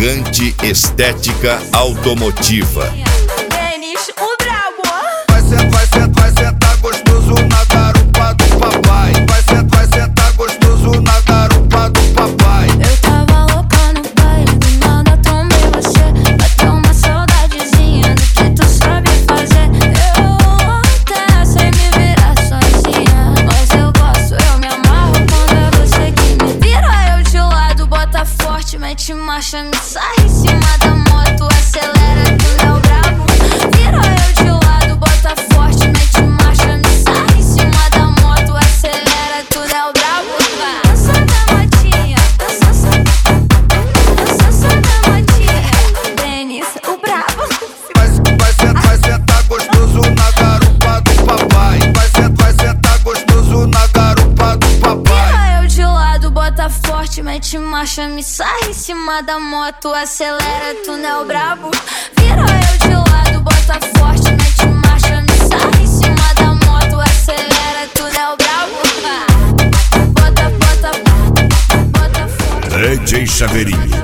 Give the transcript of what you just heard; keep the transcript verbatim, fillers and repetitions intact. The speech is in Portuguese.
Gigante Estética Automotiva. Denis, o brabo. Vai sentar, vai sentar, vai sentar gostoso na garupa do papai. Vai sentar, vai sentar gostoso na garupa do papai. Eu tava louca no baile, do nada tomei você. Bateu uma saudadezinha do que tu sabe fazer. Eu até sei me virar sozinha, mas eu gosto, eu me amarro quando é você que me vira. Eu de lado, bota forte, mete marcha, me sai em cima da moto, acelera, tu é o brabo. Vira eu de lado, bota forte, mete marcha, me sai em cima da moto, acelera, tu é o brabo. Dança da motinha, dança, dança da motinha. Denis, o brabo. Vai, vai sentar, vai sentar gostoso na garupa do papai. Vai sentar, vai sentar gostoso na garupa do papai. Vira eu de lado, bota forte, mete marcha, me sai em cima da moto, acelera, tu não é o brabo. Vira eu de lado, bota forte, mete marcha, me sai em cima da moto, acelera, tu não é o brabo. Bota, bota, bota forte. D J Chaveirinho.